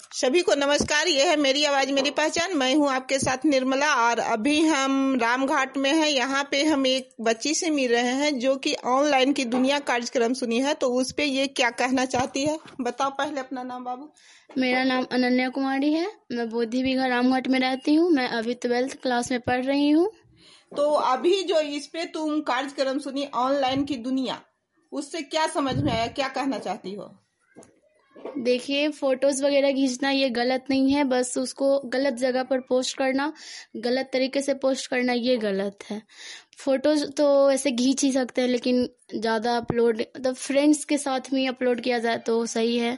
सभी को नमस्कार। ये है मेरी आवाज मेरी पहचान। मैं हूं आपके साथ निर्मला और अभी हम रामघाट में हैं। यहाँ पे हम एक बच्ची से मिल रहे हैं जो कि ऑनलाइन की दुनिया कार्यक्रम सुनी है, तो उस पे ये क्या कहना चाहती है। बताओ पहले अपना नाम बाबू। मेरा नाम अनन्या कुमारी है। मैं बोधी बिघा रामघाट में रहती हूँ। मैं अभी 12th क्लास में पढ़ रही हूँ। तो अभी जो इस पे तुम कार्यक्रम सुनी ऑनलाइन की दुनिया, उससे क्या समझ में आया, क्या कहना चाहती हो। देखिए, फोटोज वगैरह खींचना ये गलत नहीं है, बस उसको गलत जगह पर पोस्ट करना, गलत तरीके से पोस्ट करना ये गलत है। फोटोज तो ऐसे खींच ही सकते हैं, लेकिन ज़्यादा अपलोड मतलब फ्रेंड्स के साथ में अपलोड किया जाए तो सही है।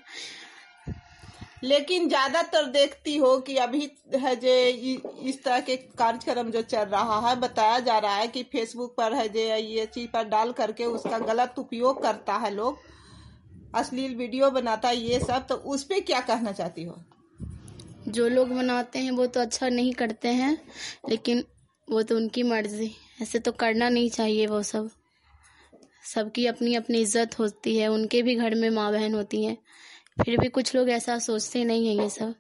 लेकिन ज्यादातर देखती हो कि अभी है जे इस तरह के कार्यक्रम जो चल रहा है, बताया जा रहा है कि फेसबुक पर है जे ये चीज पर डाल करके उसका गलत उपयोग करता है, लोग अश्लील वीडियो बनाता है, ये सब। तो उस पे क्या कहना चाहती हो। जो लोग बनाते हैं वो तो अच्छा नहीं करते हैं, लेकिन वो तो उनकी मर्जी, ऐसे तो करना नहीं चाहिए। वो सब सबकी अपनी अपनी इज्जत होती है, उनके भी घर में माँ बहन होती हैं, फिर भी कुछ लोग ऐसा सोचते नहीं हैं ये सब।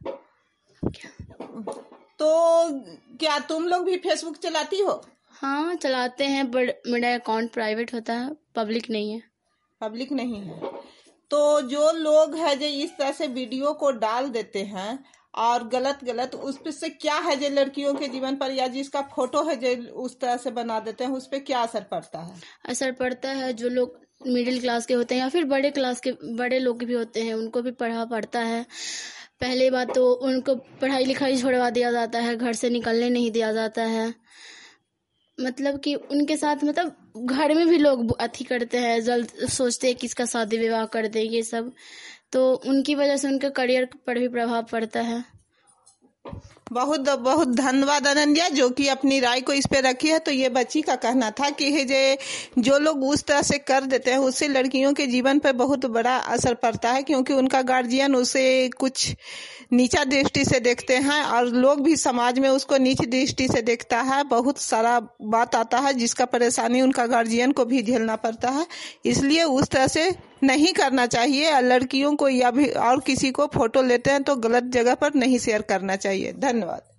तो क्या तुम लोग भी फेसबुक चलाती हो। हाँ चलाते हैं, बट मेरा अकाउंट प्राइवेट होता है, पब्लिक नहीं है। पब्लिक नहीं है। तो जो लोग है जो इस तरह से वीडियो को डाल देते हैं और गलत उस पे से क्या है जो लड़कियों के जीवन पर, या जिसका फोटो है जो उस तरह से बना देते हैं, उस पे क्या असर पड़ता है। असर पड़ता है, जो लोग मिडिल क्लास के होते हैं या फिर बड़े क्लास के बड़े लोग भी होते हैं, उनको भी पढ़ा पड़ता है। पहले बात तो उनको पढ़ाई लिखाई छोड़वा दिया जाता है, घर से निकलने नहीं दिया जाता है। मतलब कि उनके साथ मतलब घर में भी लोग अथी करते हैं, जल्द सोचते हैं कि इसका शादी विवाह कर दे, ये सब। तो उनकी वजह से उनके करियर पर भी प्रभाव पड़ता है। बहुत बहुत धन्यवाद अनन्या, जो कि अपनी राय को इस पे रखी है। तो ये बच्ची का कहना था कि जो लोग उस तरह से कर देते हैं उससे लड़कियों के जीवन पर बहुत बड़ा असर पड़ता है, क्योंकि उनका गार्जियन उसे कुछ नीचा दृष्टि से देखते हैं और लोग भी समाज में उसको नीच दृष्टि से देखता है। बहुत सारा बात आता है जिसका परेशानी उनका गार्जियन को भी झेलना पड़ता है। इसलिए उस तरह से नहीं करना चाहिए। लड़कियों को या भी और किसी को फोटो लेते हैं तो गलत जगह पर नहीं शेयर करना चाहिए। धन्यवाद।